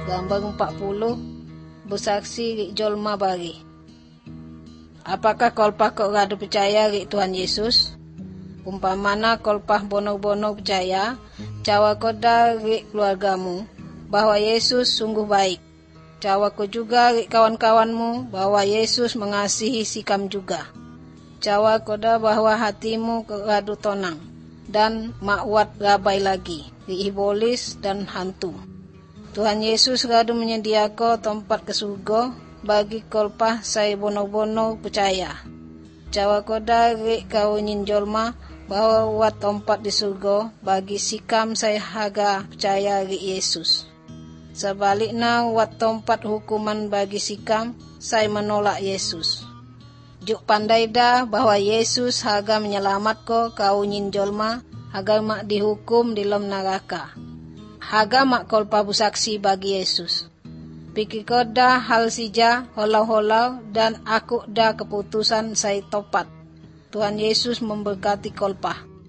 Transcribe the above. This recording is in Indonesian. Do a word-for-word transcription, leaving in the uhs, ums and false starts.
Gambar empat puluh, bersaksi rik jolma bagi. Apakah kolpah kok rada percaya rik Tuhan Yesus? Umpamana kolpah bono-bono percaya, cawa koda rik keluargamu bahwa Yesus sungguh baik. Cawa ko juga rik kawan-kawanmu bahwa Yesus mengasihi sikam juga. Cawa koda bahwa hatimu radu tonang dan makwat rabai lagi rik ibolis dan hantu. Tuhan Yesus radu menyediakan tempat ke surga bagi kolpah saya bono-bono percaya. Cawa koda rik kau nyinjolma bahwa wat tempat di surga bagi sikam saya haga percaya rik Yesus. Sebaliknya wat tempat hukuman bagi sikam saya menolak Yesus. Juk pandai dah bahwa Yesus haga menyelamatko kau nyinjolma haga mak dihukum di dalam neraka. Haga mak kolpa busaksi bagi Yesus. Pikir ko dah hal sija holau-holau dan aku dah keputusan saya topat. Tuhan Yesus memberkati kolpa.